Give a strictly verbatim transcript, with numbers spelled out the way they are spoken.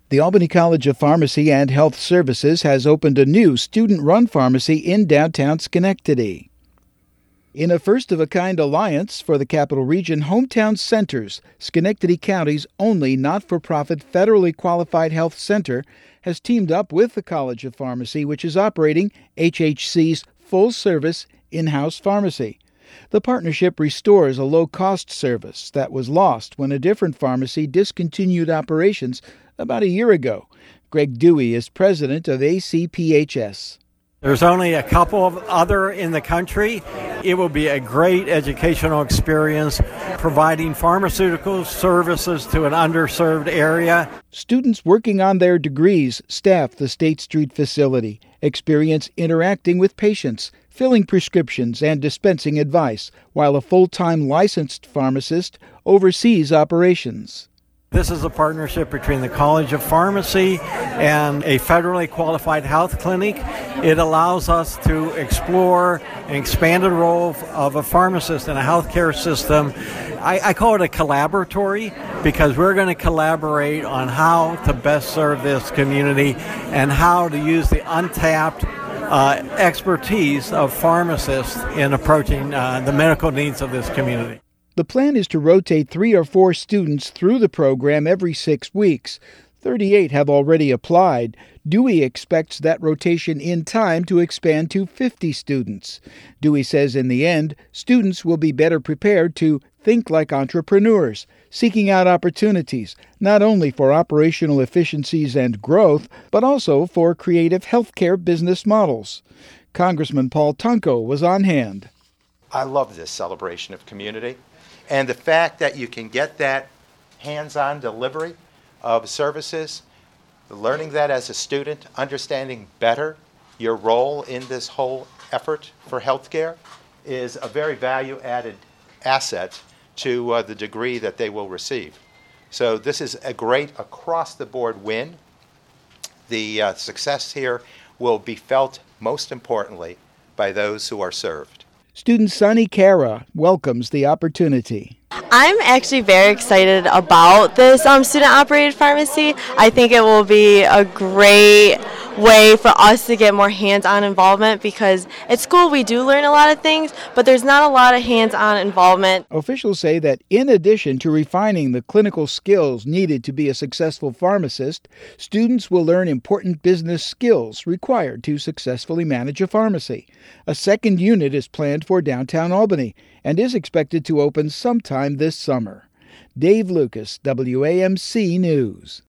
The Albany College of Pharmacy and Health Services has opened a new student-run pharmacy in downtown Schenectady. In a first-of-a-kind alliance for the Capital Region Hometown Centers, Schenectady County's only not-for-profit federally qualified health center has teamed up with the College of Pharmacy, which is operating H H C's full-service in-house pharmacy. The partnership restores a low-cost service that was lost when a different pharmacy discontinued operations about a year ago. Greg Dewey is president of A C P H S. There's only a couple of other in the country. It will be a great educational experience, providing pharmaceutical services to an underserved area. Students working on their degrees staff the State Street facility, experience interacting with patients, filling prescriptions, and dispensing advice, while a full-time licensed pharmacist oversees operations. This is a partnership between the College of Pharmacy and a federally qualified health clinic. It allows us to explore an expanded role of a pharmacist in a healthcare system. I, I call it a collaboratory because we're going to collaborate on how to best serve this community and how to use the untapped uh, expertise of pharmacists in approaching uh, the medical needs of this community. The plan is to rotate three or four students through the program every six weeks. thirty-eight have already applied. Dewey expects that rotation in time to expand to fifty students. Dewey says in the end, students will be better prepared to think like entrepreneurs, seeking out opportunities, not only for operational efficiencies and growth, but also for creative healthcare business models. Congressman Paul Tunko was on hand. I love this celebration of community. And the fact that you can get that hands-on delivery of services, learning that as a student, understanding better your role in this whole effort for healthcare is a very value-added asset to uh, the degree that they will receive. So this is a great across-the-board win. The uh, success here will be felt most importantly by those who are served. Student Sunny Kara welcomes the opportunity. I'm actually very excited about this um, student-operated pharmacy. I think it will be a great way for us to get more hands-on involvement because at school we do learn a lot of things, but there's not a lot of hands-on involvement. Officials say that in addition to refining the clinical skills needed to be a successful pharmacist, students will learn important business skills required to successfully manage a pharmacy. A second unit is planned for downtown Albany and is expected to open sometime this summer. Dave Lucas, W A M C News.